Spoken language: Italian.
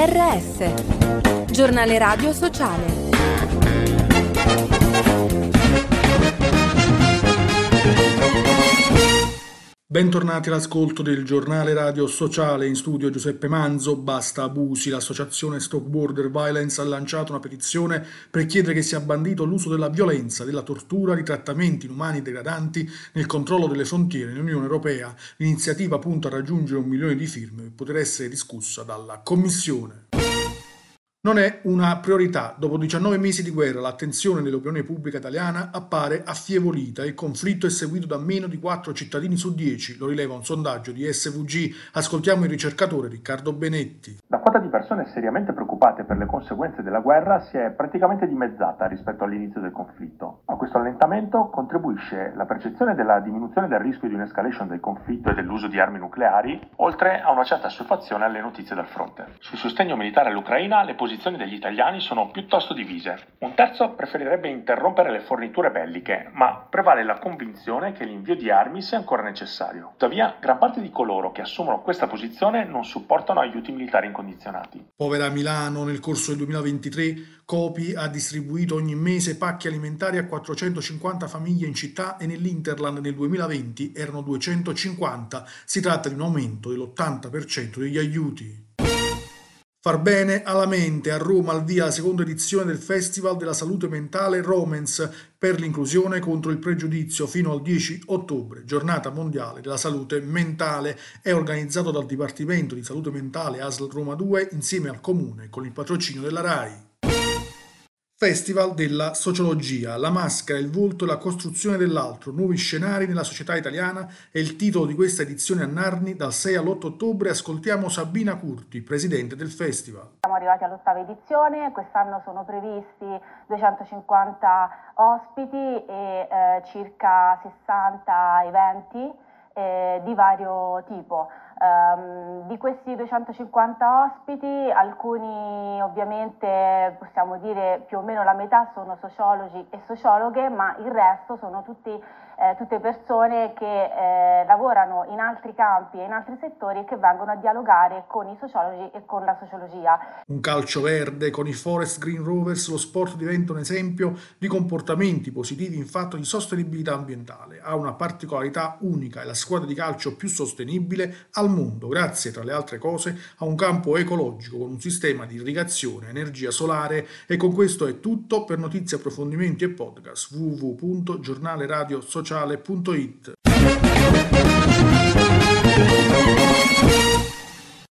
GRS, Giornale Radio Sociale. Bentornati all'ascolto del Giornale Radio Sociale. In studio Giuseppe Manzo. Basta abusi. L'associazione Stop Border Violence ha lanciato una petizione per chiedere che sia bandito l'uso della violenza, della tortura, di trattamenti inumani e degradanti nel controllo delle frontiere nell'Unione Europea. L'iniziativa punta a raggiungere 1 milione di firme per poter essere discussa dalla Commissione. Non è una priorità. Dopo 19 mesi di guerra l'attenzione dell'opinione pubblica italiana appare affievolita. Il conflitto è seguito da meno di 4 cittadini su 10, lo rileva un sondaggio di SVG. Ascoltiamo il ricercatore Riccardo Benetti. La quota di persone seriamente preoccupate per le conseguenze della guerra si è praticamente dimezzata rispetto all'inizio del conflitto. A questo allentamento contribuisce la percezione della diminuzione del rischio di un'escalation del conflitto e dell'uso di armi nucleari, oltre a una certa assuefazione alle notizie dal fronte. Sul sostegno militare all'Ucraina le posizioni degli italiani sono piuttosto divise. Un terzo preferirebbe interrompere le forniture belliche, ma prevale la convinzione che l'invio di armi sia ancora necessario. Tuttavia, gran parte di coloro che assumono questa posizione non supportano aiuti militari incondizionati. Povera Milano, nel corso del 2023 Copi ha distribuito ogni mese pacchi alimentari a 450 famiglie in città e nell'Interland nel 2020 erano 250. Si tratta di un aumento dell'80% degli aiuti. Far bene alla mente. A Roma al via la seconda edizione del Festival della Salute Mentale Romance per l'inclusione contro il pregiudizio fino al 10 ottobre, giornata mondiale della salute mentale. È organizzato dal Dipartimento di Salute Mentale ASL Roma 2 insieme al Comune con il patrocinio della RAI. Festival della sociologia, la maschera, il volto e la costruzione dell'altro, nuovi scenari nella società italiana è il titolo di questa edizione a Narni dal 6 all'8 ottobre. Ascoltiamo Sabina Curti, presidente del festival. Siamo arrivati all'8ª edizione, quest'anno sono previsti 250 ospiti e circa 60 eventi di vario tipo. Di questi 250 ospiti, alcuni ovviamente possiamo dire più o meno la metà sono sociologi e sociologhe, ma il resto sono tutte persone che lavorano in altri campi e in altri settori e che vengono a dialogare con i sociologi e con la sociologia. Un calcio verde con i Forest Green Rovers, lo sport diventa un esempio di comportamenti positivi in fatto di sostenibilità ambientale. Ha una particolarità unica, è la squadra di calcio più sostenibile al mondo, grazie tra le altre cose a un campo ecologico con un sistema di irrigazione, energia solare. E con questo è tutto. Per notizie, approfondimenti e podcast www.giornaleradiosociale.it.